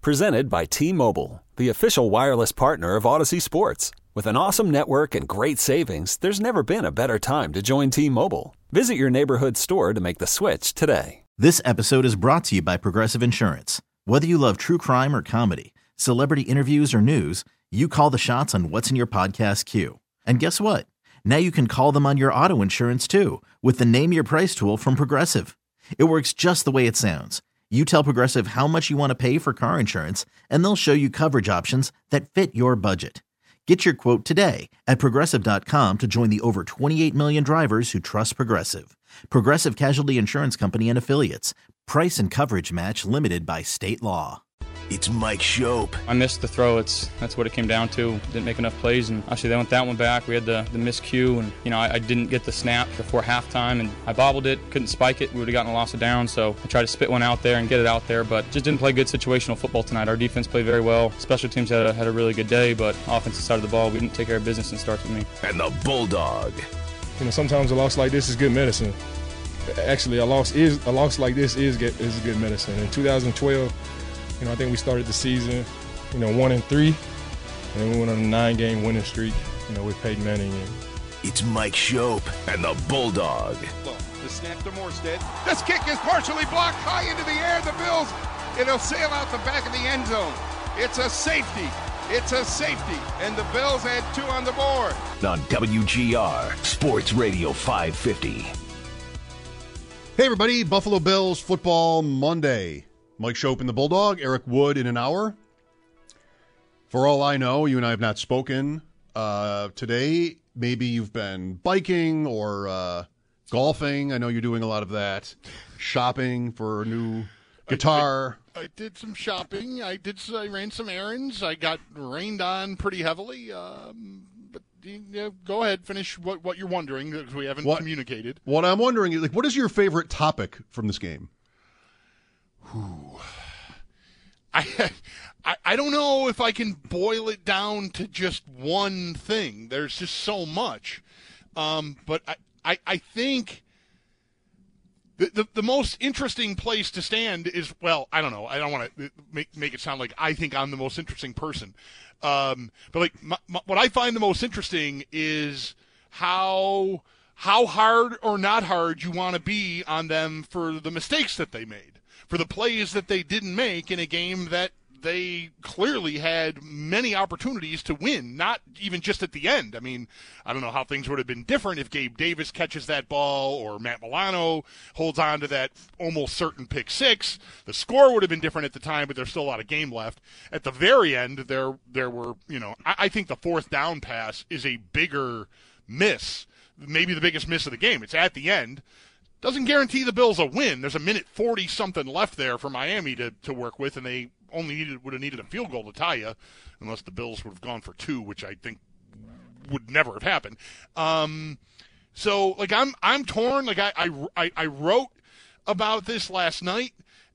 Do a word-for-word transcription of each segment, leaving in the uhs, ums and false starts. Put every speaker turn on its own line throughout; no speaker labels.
Presented by T-Mobile, the official wireless partner of Odyssey Sports. With an awesome network and great savings, there's never been a better time to join T-Mobile. Visit your neighborhood store to make the switch today.
This episode is brought to you by Progressive Insurance. Whether you love true crime or comedy, celebrity interviews or news, you call the shots on what's in your podcast queue. And guess what? Now you can call them on your auto insurance too with the Name Your Price tool from Progressive. It works just the way it sounds. You tell Progressive how much you want to pay for car insurance, and they'll show you coverage options that fit your budget. Get your quote today at Progressive dot com to join the over twenty-eight million drivers who trust Progressive. Progressive Casualty Insurance Company and Affiliates. Price and coverage match limited by state law.
It's Mike Schopp.
I missed the throw. It's that's what it came down to. Didn't make enough plays, and actually they went that one back. We had the, the miscue, and you know I, I didn't get the snap before halftime, and I bobbled it, couldn't spike it. We would have gotten a loss of down, so I tried to spit one out there and get it out there, but just didn't play good situational football tonight. Our defense played very well. Special teams had a, had a really good day, but offensive side of the ball, we didn't take care of business, and starts with me.
And the Bulldog.
You know, sometimes a loss like this is good medicine. Actually, a loss is a loss like this is get, is good medicine. In two thousand twelve. You know, I think we started the season, you know, one and three, and then we went on a nine-game winning streak, you know, with Peyton Manning. And
it's Mike Schopp and the Bulldog.
The snap to Morstead. This kick is partially blocked high into the air. The Bills, it'll sail out the back of the end zone. It's a safety. It's a safety. And the Bills had two on the board.
On W G R, Sports Radio five fifty.
Hey, everybody. Buffalo Bills Football Monday. Mike Schopp and the Bulldog, Eric Wood in an hour. For all I know, you and I have not spoken uh, today. Maybe you've been biking or uh, golfing. I know you're doing a lot of that. Shopping for a new guitar.
I, I, I did some shopping. I did. I ran some errands. I got rained on pretty heavily. Um, but you know, go ahead, finish what, what you're wondering because we haven't what, communicated.
What I'm wondering is, like, what is your favorite topic from this game?
Whew. I, I I don't know if I can boil it down to just one thing. There's just so much. Um, but I, I, I think the, the the most interesting place to stand is, well, I don't know. I don't want to make, make it sound like I think I'm the most interesting person. Um, but like my, my, what I find the most interesting is how how hard or not hard you want to be on them for the mistakes that they made. For the plays that they didn't make in a game that they clearly had many opportunities to win, not even just at the end. I mean, I don't know how things would have been different if Gabe Davis catches that ball or Matt Milano holds on to that almost certain pick six. The score would have been different at the time, but there's still a lot of game left. At the very end, there there were, you know, I, I think the fourth down pass is a bigger miss, maybe the biggest miss of the game. It's at the end. Doesn't guarantee the Bills a win. There's a minute forty-something left there for Miami to, to work with, and they only needed would have needed a field goal to tie you, unless the Bills would have gone for two, which I think would never have happened. Um, so, like, I'm I'm torn. Like, I, I, I wrote about this last night,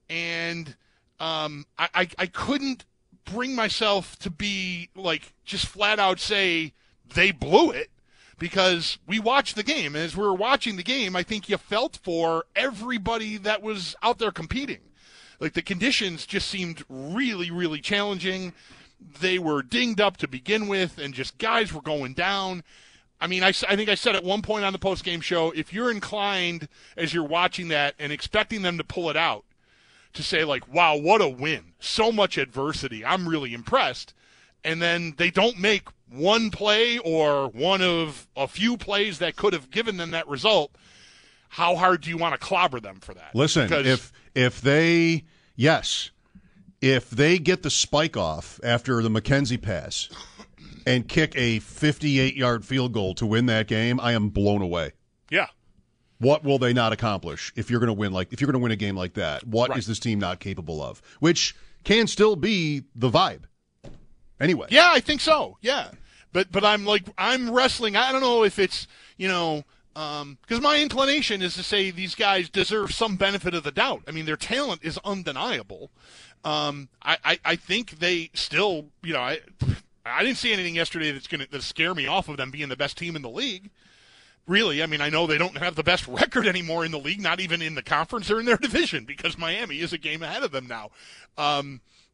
and um, I, I, I couldn't bring myself to be, like, just flat out say they blew it. Because we watched the game, and as we were watching the game, I think you felt for everybody that was out there competing. Like, the conditions just seemed really, really challenging. They were dinged up to begin with, and just guys were going down. I mean, I, I think I said at one point on the postgame show, if you're inclined, as you're watching that and expecting them to pull it out, to say, like, wow, what a win. So much adversity. I'm really impressed. And then they don't make one play or one of a few plays that could have given them that result. How hard do you want to clobber them for that?
Listen,
because
if if they, yes, if they get the spike off after the McKenzie pass and kick a fifty-eight-yard field goal to win that game, I am blown away.
Yeah.
What will they not accomplish if you're going to win like if you're going to win a game like that? What
right.
is this team not capable of? Which can still be the vibe. Anyway.
Yeah, I think so. Yeah. But but I'm like I'm wrestling. I don't know if it's, you know, um, because my inclination is to say these guys deserve some benefit of the doubt. I mean, their talent is undeniable. Um, I, I, I think they still, you know, I I didn't see anything yesterday that's going to scare me off of them being the best team in the league. Really, I mean, I know they don't have the best record anymore in the league, not even in the conference or in their division, because Miami is a game ahead of them now. Um,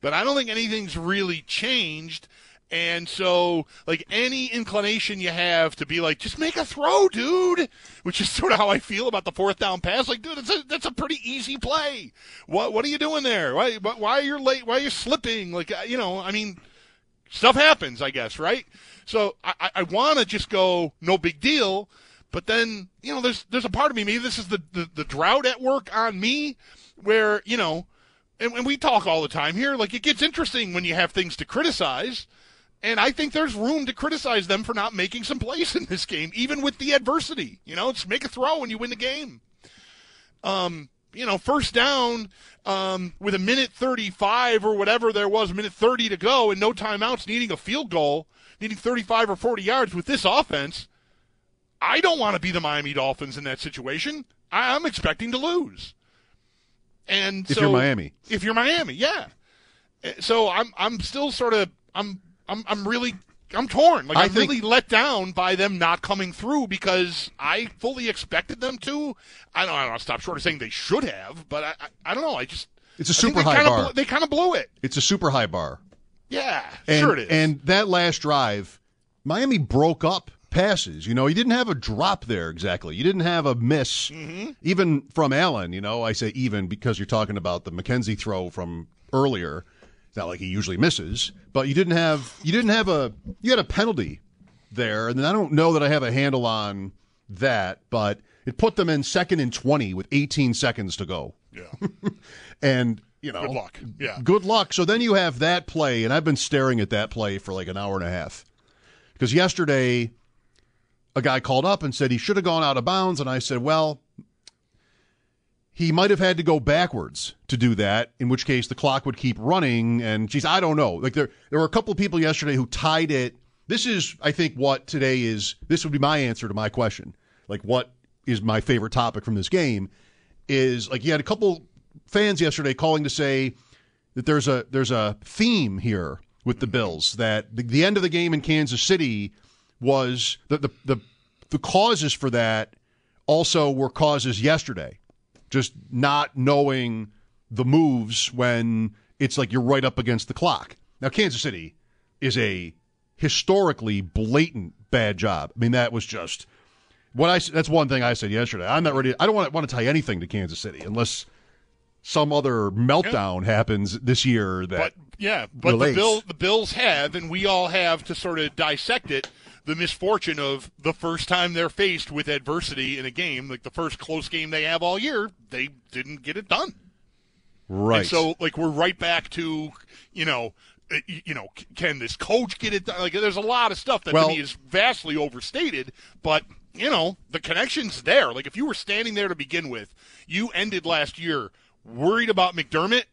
but I don't think anything's really changed. And so, like, any inclination you have to be like, just make a throw, dude, which is sort of how I feel about the fourth down pass. Like, dude, that's a, that's a pretty easy play. What what are you doing there? Why, why are you late? Why are you slipping? Like, you know, I mean, stuff happens, I guess, right? So I, I want to just go, no big deal. But then, you know, there's there's a part of me, maybe this is the, the, the drought at work on me, where, you know, and, and we talk all the time here, like, it gets interesting when you have things to criticize. And I think there's room to criticize them for not making some plays in this game, even with the adversity. You know, just make a throw and you win the game. Um, you know, first down um, with a minute thirty-five or whatever there was, a minute thirty to go, and no timeouts, needing a field goal, needing thirty-five or forty yards with this offense. I don't want to be the Miami Dolphins in that situation. I, I'm expecting to lose. And
if
so,
you're Miami,
if you're Miami, yeah. So I'm I'm still sort of I'm. I'm I'm really I'm torn. Like,
I
I'm
think,
really let down by them not coming through because I fully expected them to. I don't I don't want to stop short of saying they should have, but I I, I don't know. I just
it's a
I
super
they
high
kinda
bar.
Blew, they kind of blew it.
It's a super high bar.
Yeah,
and,
sure it is.
And that last drive, Miami broke up passes. You know, you didn't have a drop there exactly. You didn't have a miss,
mm-hmm.
even from Allen. You know, I say even because you're talking about the McKenzie throw from earlier. Not like he usually misses, but you didn't have you didn't have a you had a penalty there, and then I don't know that I have a handle on that, but it put them in second and twenty with eighteen seconds to go.
Yeah,
and you know,
good luck. Yeah,
good luck. So then you have that play, and I've been staring at that play for like an hour and a half because yesterday a guy called up and said he should have gone out of bounds, and I said, well, he might have had to go backwards to do that, in which case the clock would keep running. And, geez, I don't know. Like there, there were a couple of people yesterday who tied it. This is, I think, what today is. This would be my answer to my question. Like, what is my favorite topic from this game? Is like you had a couple fans yesterday calling to say that there's a there's a theme here with the Bills, that the, the end of the game in Kansas City was the the the, the causes for that also were causes yesterday. Just not knowing the moves when it's like you're right up against the clock. Now, Kansas City is a historically blatant bad job. I mean, that was just what I. That's one thing I said yesterday. I'm not ready. I don't want to, want to tie anything to Kansas City unless some other meltdown yeah. happens this year. That
but, yeah, but
relates.
the Bill, the Bills have, and we all have to sort of dissect it. The misfortune of the first time they're faced with adversity in a game, like the first close game they have all year, they didn't get it done.
Right.
And so, like, we're right back to, you know, you know, can this coach get it done? Like, there's a lot of stuff that
well,
to me is vastly overstated, but, you know, the connection's there. Like, if you were standing there to begin with, you ended last year worried about McDermott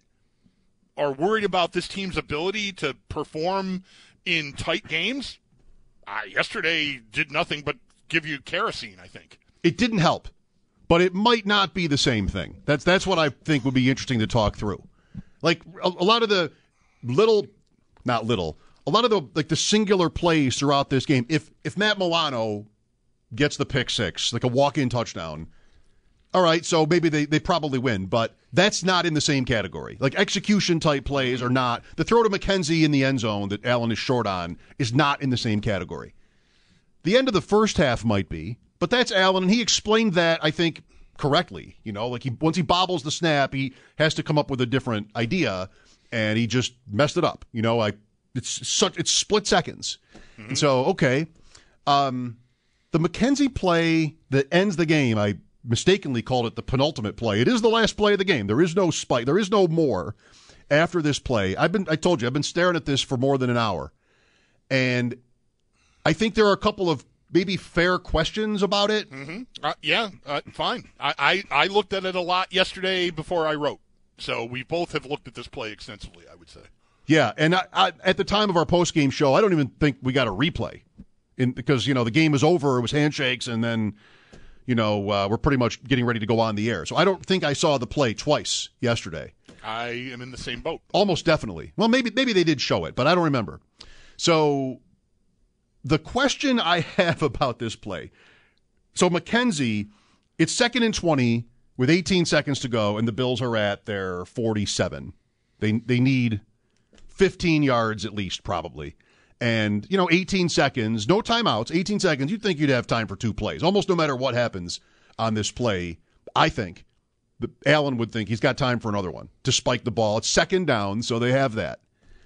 or worried about this team's ability to perform in tight games. Uh, yesterday did nothing but give you kerosene, I think.
It didn't help, but it might not be the same thing. That's that's what I think would be interesting to talk through. Like a, a lot of the little, not little, a lot of the like the singular plays throughout this game. If if Matt Milano gets the pick six, like a walk-in touchdown, all right, so maybe they, they probably win, but that's not in the same category. Like execution-type plays are not. The throw to McKenzie in the end zone that Allen is short on is not in the same category. The end of the first half might be, but that's Allen, and he explained that, I think, correctly. You know, like he once he bobbles the snap, he has to come up with a different idea, and he just messed it up. You know, like it's such it's split seconds. Mm-hmm. And so, okay. Um, the McKenzie play that ends the game, I mistakenly called it the penultimate play. It is the last play of the game. There is no spike. There is no more after this play. I've been I told you, I've been staring at this for more than an hour. And I think there are a couple of maybe fair questions about it.
Mm-hmm. Uh, yeah, uh, fine. I, I, I looked at it a lot yesterday before I wrote. So we both have looked at this play extensively, I would say.
Yeah, and I, I, at the time of our post-game show, I don't even think we got a replay. In, because, you know, the game was over, it was handshakes, and then you know, uh, we're pretty much getting ready to go on the air. So I don't think I saw the play twice yesterday.
I am in the same boat.
Almost definitely. Well, maybe maybe they did show it, but I don't remember. So the question I have about this play, so McKenzie, it's second and twenty with eighteen seconds to go, and the Bills are at their forty-seven. They they need fifteen yards at least, probably. And, you know, eighteen seconds, no timeouts, eighteen seconds, you'd think you'd have time for two plays. Almost no matter what happens on this play, I think, Allen would think he's got time for another one to spike the ball. It's second down, so they have that.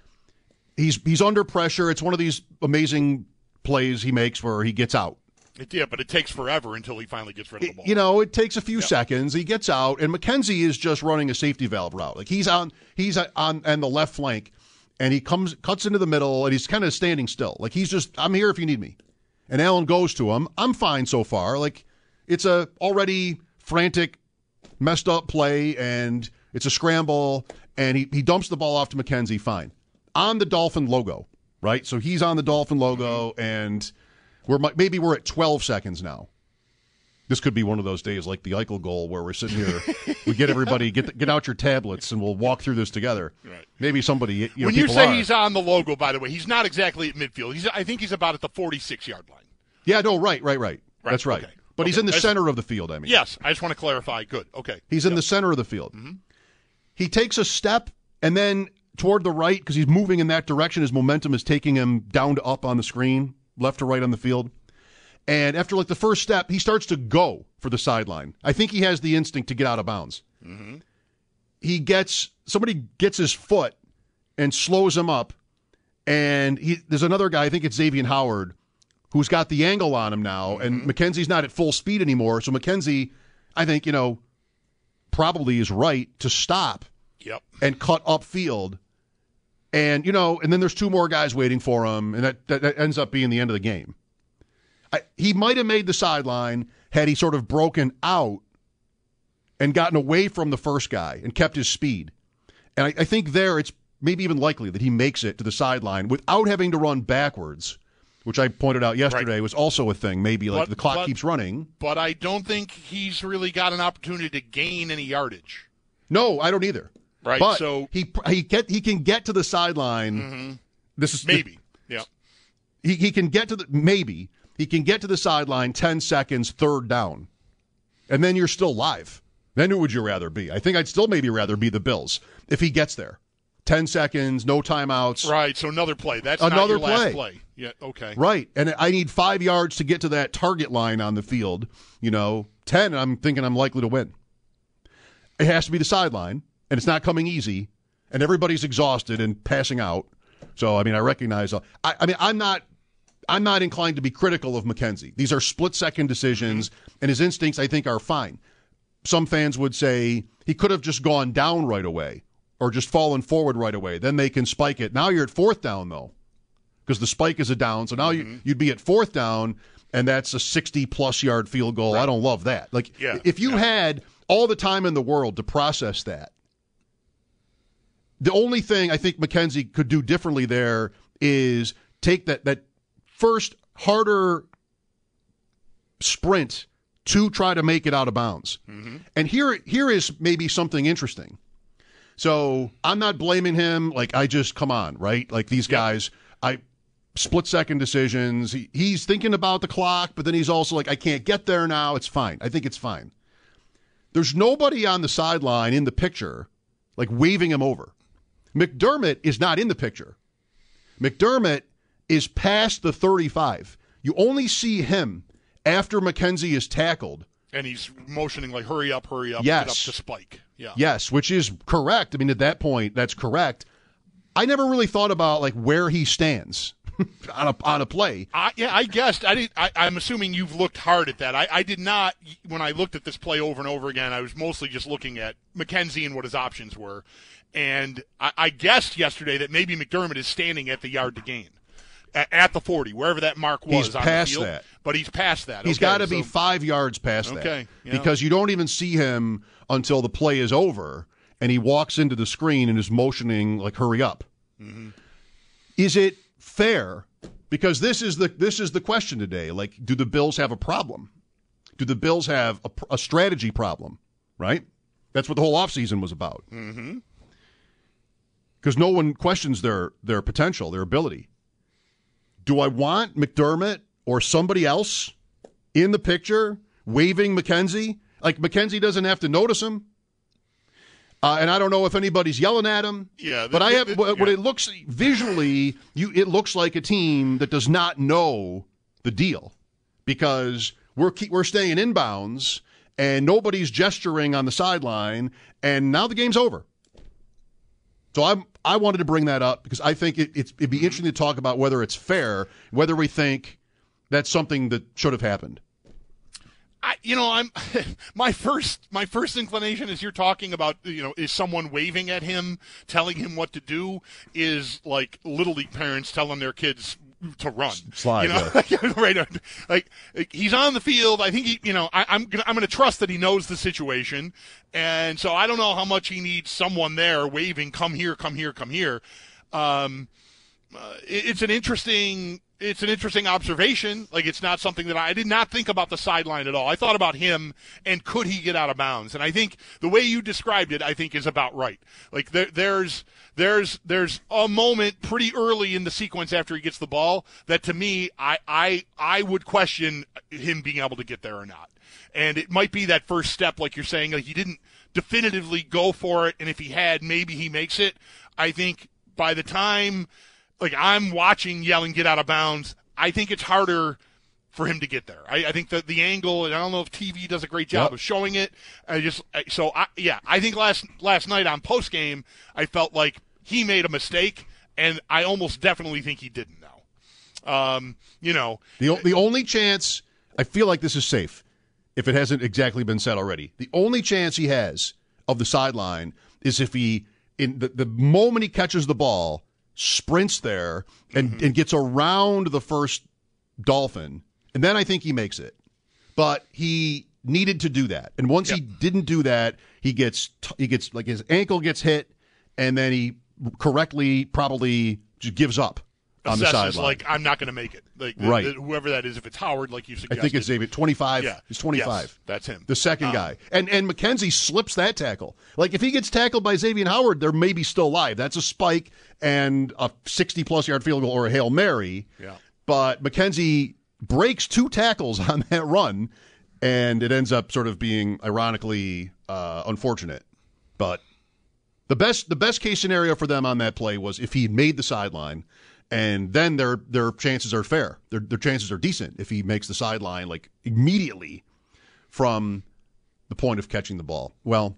He's he's under pressure. It's one of these amazing plays he makes where he gets out.
It, yeah, but it takes forever until he finally gets rid of the ball.
You know, it takes a few
yep.
seconds. He gets out, and McKenzie is just running a safety valve route. Like he's on he's on on the left flank, and he comes cuts into the middle, and he's kind of standing still. Like he's just, I'm here if you need me. And Allen goes to him. I'm fine so far. Like it's a already frantic, messed up play, and it's a scramble, and he, he dumps the ball off to McKenzie. Fine. On the Dolphin logo, right? So he's on the Dolphin logo, and we're maybe we're at twelve seconds now. This could be one of those days like the Eichel goal where we're sitting here, we get everybody, get get out your tablets, and we'll walk through this together.
Right.
Maybe somebody, you know,
when you
people
say
are.
he's on the logo, by the way, he's not exactly at midfield. He's, I think he's about at the forty-six-yard line.
Yeah, no, right, right, right.
Right,
That's right.
okay.
But
Okay.
he's in the
That's-
center of the field, I mean.
Yes, I just want to clarify. Good. Okay.
He's in
Yep.
the center of the field.
Mm-hmm.
He takes a step, and then toward the right, because he's moving in that direction, his momentum is taking him down to up on the screen, left to right on the field. And after like the first step, he starts to go for the sideline. I think he has the instinct to get out of bounds.
Mm-hmm.
He gets, somebody gets his foot and slows him up. And he, there's another guy, I think it's Xavier Howard, who's got the angle on him now.
Mm-hmm.
And McKenzie's not at full speed anymore. So McKenzie, I think, you know, probably is right to stop
Yep.
and cut upfield. And, you know, and then there's two more guys waiting for him, and that, that, that ends up being the end of the game. I, he might have made the sideline had he sort of broken out and gotten away from the first guy and kept his speed. And I, I think there it's maybe even likely that he makes it to the sideline without having to run backwards, which I pointed out yesterday
Right.
was also a thing. Maybe like
But-
the clock
but-
keeps running.
But I don't think he's really got an opportunity to gain any yardage.
No, I don't either.
Right.
But
so
he he get he can get to the sideline.
mm-hmm.
This is
maybe. Yeah.
He he can get to the maybe he can get to the sideline ten seconds, third down, and then you're still live. Then who would you rather be? I think I'd still maybe rather be the Bills if he gets there. Ten seconds, no timeouts.
Right. So another play. That's
Another
not your
play.
last play. Yeah. Okay.
Right, and I need five yards to get to that target line on the field. You know, ten. I'm thinking I'm likely to win. It has to be the sideline, and it's not coming easy, and everybody's exhausted and passing out. So, I mean, I recognize. I, I mean, I'm not. I'm not inclined to be critical of McKenzie. These are split-second decisions, and his instincts, I think, are fine. Some fans would say he could have just gone down right away or just fallen forward right away. Then they can spike it. Now you're at fourth down, though, because the spike is a down. So now mm-hmm. you, you'd be at fourth down, and that's a sixty-plus yard field goal. Right. I don't love that. Like,
yeah.
if you
yeah.
had all the time in the world to process that, the only thing I think McKenzie could do differently there is take that that first harder sprint to try to make it out of bounds. Mm-hmm. And here here is maybe something interesting. So I'm not blaming him. Like, I just, come on, right? Like, these
yeah.
guys, I split-second decisions. He, he's thinking about the clock, but then he's also like, I can't get there now. It's fine. I think it's fine. There's nobody on the sideline in the picture, like, waving him over. McDermott is not in the picture. McDermott is past the thirty-five. You only see him after McKenzie is tackled.
And he's motioning like, hurry up, hurry up,
yes.
get up to spike. Yeah.
Yes, which is correct. I mean, at that point, that's correct. I never really thought about, like, where he stands on a on a play.
I, yeah, I guessed. I did. I, I'm assuming you've looked hard at that. I, I did not. When I looked at this play over and over again, I was mostly just looking at McKenzie and what his options were. And I, I guessed yesterday that maybe McDermott is standing at the yard to gain. At the forty, wherever that mark was
He's
on
past
the field.
that.
But he's past that.
He's
okay,
got to
so,
be five yards past that.
Okay, yeah.
Because you don't even see him until the play is over, and he walks into the screen and is motioning, like, hurry up. Mm-hmm. Is it fair? Because this is the this is the question today. Like, do the Bills have a problem? Do the Bills have a, a strategy problem, right? That's what the whole offseason was about.
Mm-hmm.
Because no one questions their their potential, their ability. Do I want McDermott or somebody else in the picture waving McKenzie? Like, McKenzie doesn't have to notice him. Uh, and I don't know if anybody's yelling at him.
Yeah, the,
but I have.
the,
what
yeah.
it looks visually, you it looks like a team that does not know the deal because we're keep, we're staying inbounds and nobody's gesturing on the sideline, and now the game's over. So I I wanted to bring that up because I think it, it's, it'd be interesting to talk about whether it's fair, whether we think that's something that should have happened.
I, you know, I'm my first my first inclination as you're talking about, you know, is someone waving at him, telling him what to do, is like Little League parents telling their kids to run.
Slide,
you know?
yeah.
right. Like, like he's on the field. I think he, you know, I, I'm gonna I'm gonna trust that he knows the situation, and so I don't know how much he needs someone there waving, come here, come here, come here. Um, uh, it, it's an interesting. It's an interesting observation. Like, it's not something that I, I did not think about the sideline at all. I thought about him and could he get out of bounds. And I think the way you described it, I think is about right. Like there, there's, there's, there's a moment pretty early in the sequence after he gets the ball that to me, I, I, I would question him being able to get there or not. And it might be that first step, like you're saying, like he didn't definitively go for it. And if he had, maybe he makes it. I think by the time, like I'm watching yelling, get out of bounds, I think it's harder for him to get there. I, I think that the angle, and I don't know if T V does a great job
yep.
of showing it. I just, so I, yeah, I think last, last night on post game, I felt like he made a mistake, and I almost definitely think he didn't know. Um, you know,
the, the only chance, I feel like this is safe if it hasn't exactly been said already. The only chance he has of the sideline is if he, in the, the moment he catches the ball, sprints there and, mm-hmm. and gets around the first Dolphin, and then I think he makes it. But he needed to do that, and once yep. he didn't do that, he gets he gets like his ankle gets hit, and then he correctly probably just gives up on the sideline.
Like, I'm not going to make it. Like the,
right.
the, whoever that is, if it's Howard, like you suggested,
I think it's David. twenty-five.
Yeah,
he's twenty-five.
Yes, that's him.
The second
um,
guy, and and McKenzie slips that tackle. Like if he gets tackled by Xavier Howard, they're maybe still alive. That's a spike and a sixty-plus yard field goal or a Hail Mary.
Yeah.
But McKenzie breaks two tackles on that run, and it ends up sort of being ironically uh, unfortunate. But the best the best case scenario for them on that play was if he had made the sideline. And then their their chances are fair. Their their chances are decent if he makes the sideline like immediately from the point of catching the ball. Well,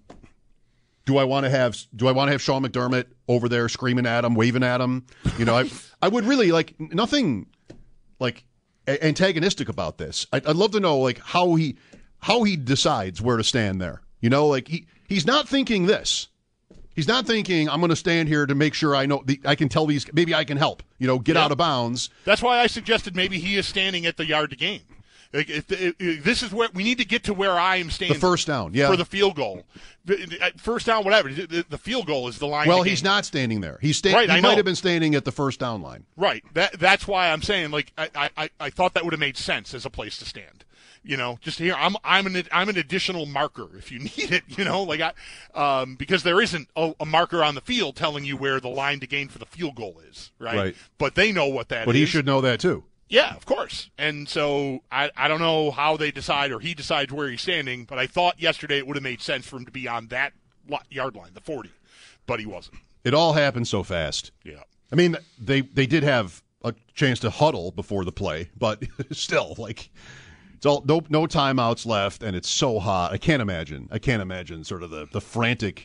do I want to have do I want to have Sean McDermott over there screaming at him, waving at him? You know, I I would really like nothing like antagonistic about this. I'd, I'd love to know like how he how he decides where to stand there. You know, like he he's not thinking this. He's not thinking, I'm going to stand here to make sure I know the, I can tell these, maybe I can help, you know, get
yep.
out of bounds.
That's why I suggested maybe he is standing at the yard to gain. Like, if, if, if this is where we need to get to where I am standing.
The first down, yeah.
For the field goal. First down, whatever. The, the field goal is the line.
Well,
to
he's
gain.
not standing there. He's sta-
right,
He
I
might
know.
have been standing at the first down line.
Right. That That's why I'm saying, like, I, I, I thought that would have made sense as a place to stand. You know, just here, I'm I'm an I'm an additional marker if you need it. You know, like I, um, because there isn't a, a marker on the field telling you where the line to gain for the field goal is, right?
Right.
But they know what that
but
is.
But he should know that too.
Yeah, of course. And so I I don't know how they decide or he decides where he's standing, but I thought yesterday it would have made sense for him to be on that yard line, the forty, but he wasn't.
It all happened so fast.
Yeah.
I mean, they they did have a chance to huddle before the play, but still, like. It's all no no timeouts left, and it's so hot. I can't imagine. I can't imagine sort of the, the frantic,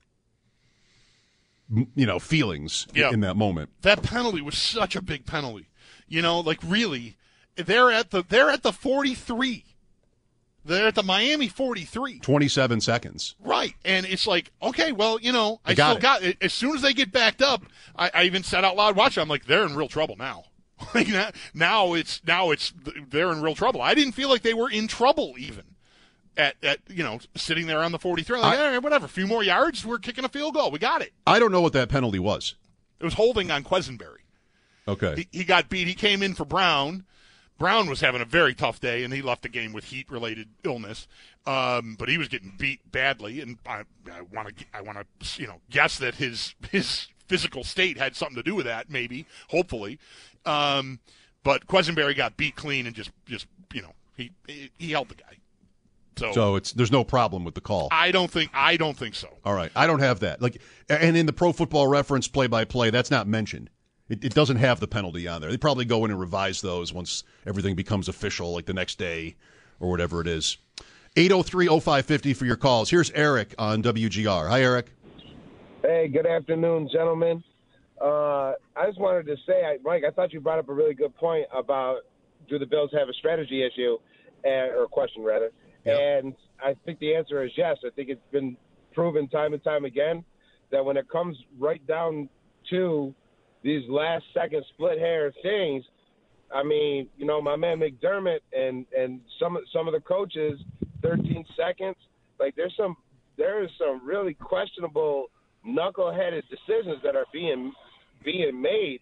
you know, feelings
yeah.
in that moment.
That penalty was such a big penalty. You know, like really, they're at the they're at the forty-three. They're at the Miami forty-three.
twenty-seven seconds.
Right, and it's like, okay, well, you know, I,
I got
still
it.
got it. As soon as they get backed up, I, I even said out loud, watch, I'm like, they're in real trouble now. Like now, now it's now it's they're in real trouble. I didn't feel like they were in trouble even at, at you know sitting there on the forty-three. Like,
I,
all right, whatever, a few more yards, we're kicking a field goal. We got it.
I don't know what that penalty was.
It was holding on Quesenberry.
Okay,
he, he got beat. He came in for Brown. Brown was having a very tough day, and he left the game with heat-related illness. Um, but he was getting beat badly, and I want to I want to you know guess that his his physical state had something to do with that. Maybe, hopefully. Um, but Quesenberry got beat clean and just, just you know, he he held the guy. So,
so it's there's no problem with the call.
I don't think I don't think so.
All right, I don't have that. Like, and in the Pro Football Reference play-by-play, that's not mentioned. It, it doesn't have the penalty on there. They probably go in and revise those once everything becomes official, like the next day or whatever it is. eight oh three oh five fifty for your calls. Here's Eric on W G R. Hi, Eric.
Hey, good afternoon, gentlemen. Uh, I just wanted to say, I, Mike, I thought you brought up a really good point about do the Bills have a strategy issue, and, or a question rather. Yeah. And I think the answer is yes. I think it's been proven time and time again that when it comes right down to these last second split hair things, I mean, you know, my man McDermott and, and some some of the coaches, thirteen seconds, like there's some there is some really questionable knuckleheaded decisions that are being being made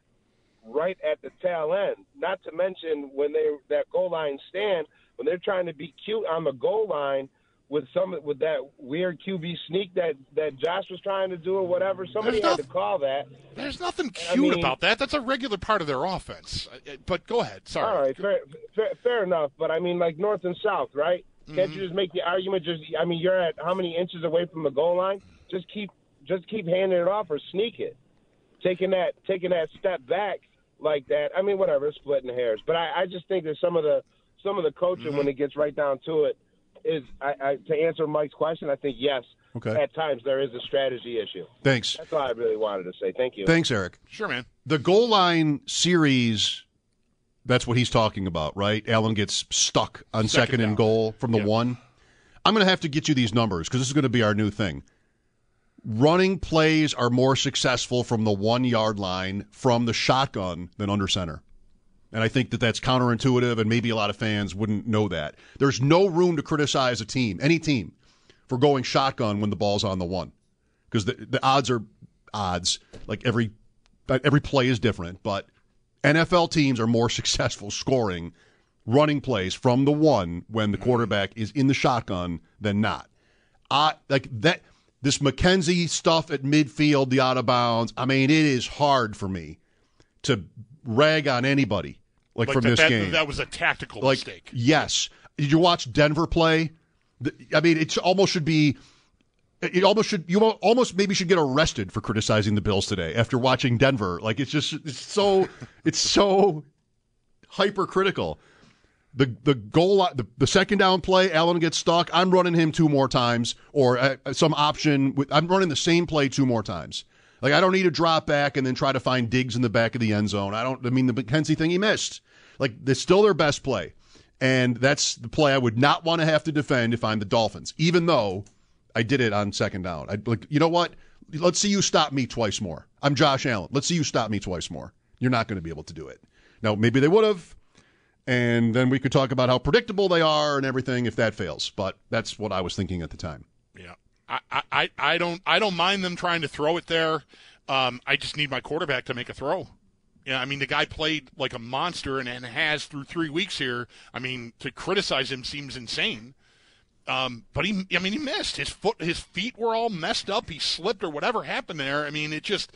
right at the tail end. Not to mention when they that goal line stand, when they're trying to be cute on the goal line with some with that weird Q B sneak that, that Josh was trying to do or whatever. Somebody
there's
had
nothing,
to call that.
There's nothing cute
I mean,
about that. That's a regular part of their offense. But go ahead. Sorry.
All right, fair, fair, fair enough. But I mean, like north and south, right? Mm-hmm. Can't you just make the argument? Just I mean, you're at how many inches away from the goal line? Just keep just keep handing it off or sneak it. Taking that taking that step back like that. I mean, whatever, splitting hairs. But I, I just think that some of the some of the coaching mm-hmm. when it gets right down to it. Is I, I, to answer Mike's question, I think yes.
Okay.
At times there is a strategy issue.
Thanks.
That's all I really wanted to say. Thank you.
Thanks, Eric.
Sure, man.
The goal line series, that's what he's talking about, right? Allen gets stuck on second, second and goal from the yep. one. I'm going to have to get you these numbers because this is going to be our new thing. Running plays are more successful from the one-yard line from the shotgun than under center. And I think that that's counterintuitive, and maybe a lot of fans wouldn't know that. There's no room to criticize a team, any team, for going shotgun when the ball's on the one. Because the, the odds are odds. Like every every play is different, but N F L teams are more successful scoring running plays from the one when the quarterback is in the shotgun than not. Uh, like that, this McKenzie stuff at midfield, the out of bounds, I mean, it is hard for me to rag on anybody like, like from
that,
this
that,
game.
That was a tactical
like,
mistake.
Yes. Did you watch Denver play? I mean, it almost should be. It almost should. You almost maybe should get arrested for criticizing the Bills today after watching Denver. Like it's just it's so it's so hypercritical. The the goal the, the second down play, Allen gets stuck. I'm running him two more times, or uh, some option. With, I'm running the same play two more times. Like, I don't need to drop back and then try to find Diggs in the back of the end zone. I don't, I mean, the McKenzie thing he missed. Like, it's still their best play. And that's the play I would not want to have to defend if I'm the Dolphins, even though I did it on second down. I'd like, you know what? Let's see you stop me twice more. I'm Josh Allen. Let's see you stop me twice more. You're not going to be able to do it. Now, maybe they would have, and then we could talk about how predictable they are and everything if that fails. But that's what I was thinking at the time.
Yeah. I, I, I don't I don't mind them trying to throw it there. Um, I just need my quarterback to make a throw. Yeah, I mean, the guy played like a monster and, and has through three weeks here. I mean, to criticize him seems insane. Um, but he, I mean, he missed. His foot, his feet were all messed up. He slipped or whatever happened there. I mean, it just.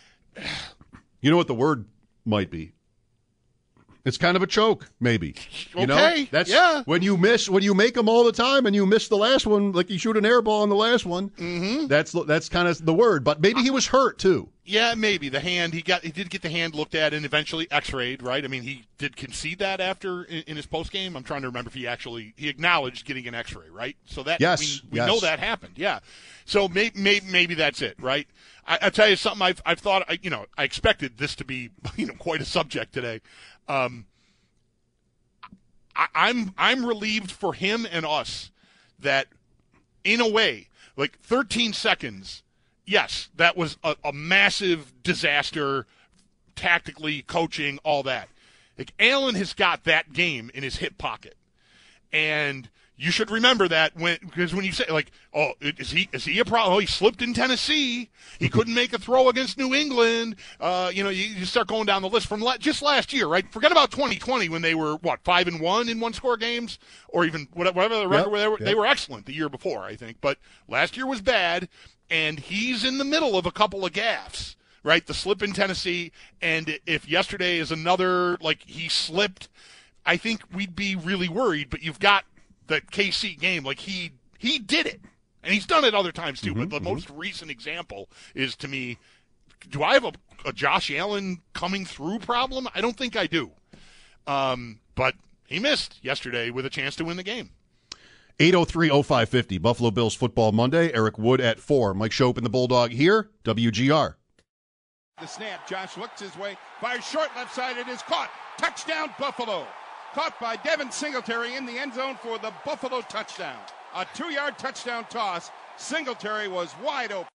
You know what the word might be? It's kind of a choke, maybe. You
okay,
know? That's
yeah.
When you miss, when you make them all the time, and you miss the last one, like you shoot an air ball on the last one.
Mm-hmm.
That's that's kind of the word. But maybe he was hurt too.
Yeah, maybe the hand. He got he did get the hand looked at and eventually X-rayed. Right. I mean, he did concede that after in, in his post game. I'm trying to remember if he actually he acknowledged getting an X-ray. Right. So that
yes,
we, we
yes.
know that happened. Yeah. So maybe maybe, maybe that's it. Right. I, I tell you something. I've I've thought. I, you know, I expected this to be you know quite a subject today. Um, I'm I'm relieved for him and us that, in a way, like thirteen seconds, yes, that was a, a massive disaster, tactically, coaching, all that. Like Allen has got that game in his hip pocket, and you should remember that when because when you say like, oh, is he is he a problem? Oh, he slipped in Tennessee. He couldn't make a throw against New England. Uh, you know, you, you start going down the list from la- just last year, right? Forget about twenty twenty when they were what five and one in one score games, or even whatever, whatever the record. Yep, they were yep. they were excellent the year before, I think, but last year was bad, and he's in the middle of a couple of gaffes, right? The slip in Tennessee, and if yesterday is another like he slipped, I think we'd be really worried. But you've got the K C game, like he he did it. And he's done it other times too, mm-hmm, but the mm-hmm. most recent example is, to me, do I have a, a Josh Allen coming through problem? I don't think I do. Um, but he missed yesterday with a chance to win the game.
eight oh three oh five fifty, Buffalo Bills Football Monday. Eric Wood at four. Mike Schopp and the Bulldog here, W G R.
The snap, Josh looks his way, fires short left side, it is caught. Touchdown Buffalo. Caught by Devin Singletary in the end zone for the Buffalo touchdown. A two-yard touchdown toss. Singletary was wide open.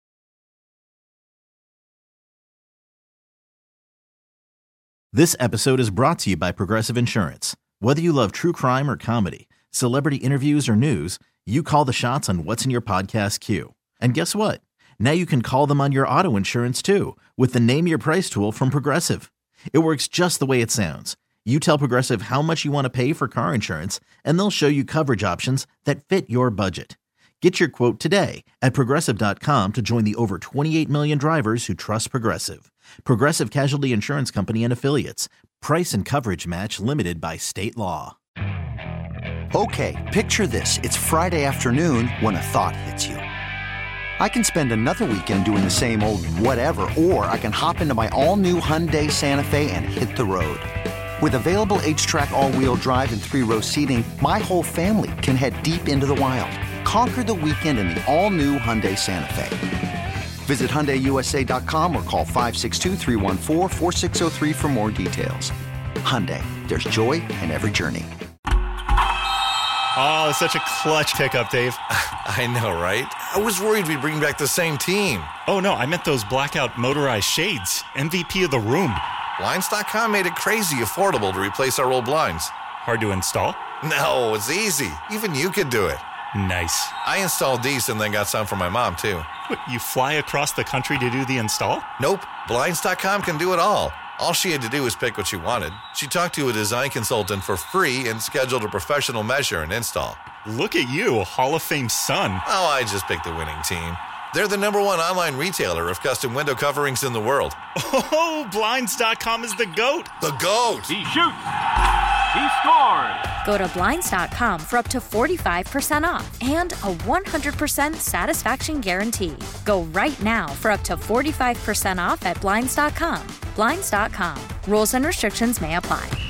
This episode is brought to you by Progressive Insurance. Whether you love true crime or comedy, celebrity interviews or news, you call the shots on what's in your podcast queue. And guess what? Now you can call them on your auto insurance too with the Name Your Price tool from Progressive. It works just the way it sounds. You tell Progressive how much you want to pay for car insurance, and they'll show you coverage options that fit your budget. Get your quote today at Progressive dot com to join the over twenty-eight million drivers who trust Progressive. Progressive Casualty Insurance Company and Affiliates. Price and coverage match limited by state law.
Okay, picture this. It's Friday afternoon when a thought hits you. I can spend another weekend doing the same old whatever, or I can hop into my all-new Hyundai Santa Fe and hit the road. With available H-Track all-wheel drive and three-row seating, my whole family can head deep into the wild. Conquer the weekend in the all-new Hyundai Santa Fe. Visit Hyundai U S A dot com or call five six two, three one four, four six zero three for more details. Hyundai, there's joy in every journey.
Oh, such a clutch pickup, Dave.
I know, right? I was worried we'd bring back the same team.
Oh, no, I meant those blackout motorized shades. M V P of the room.
Blinds dot com made it crazy affordable to replace our old blinds.
Hard to install?
No, it's easy. Even you could do it.
Nice.
I installed these and then got some for my mom, too.
What, you fly across the country to do the install?
Nope. Blinds dot com can do it all. All she had to do was pick what she wanted. She talked to a design consultant for free and scheduled a professional measure and install.
Look at you, a Hall of Fame son.
Oh, I just picked the winning team. They're the number one online retailer of custom window coverings in the world.
Oh, Blinds dot com is the GOAT.
The GOAT.
He shoots. He scores.
Go to Blinds dot com for up to forty-five percent off and a one hundred percent satisfaction guarantee. Go right now for up to forty-five percent off at Blinds dot com. Blinds dot com. Rules and restrictions may apply.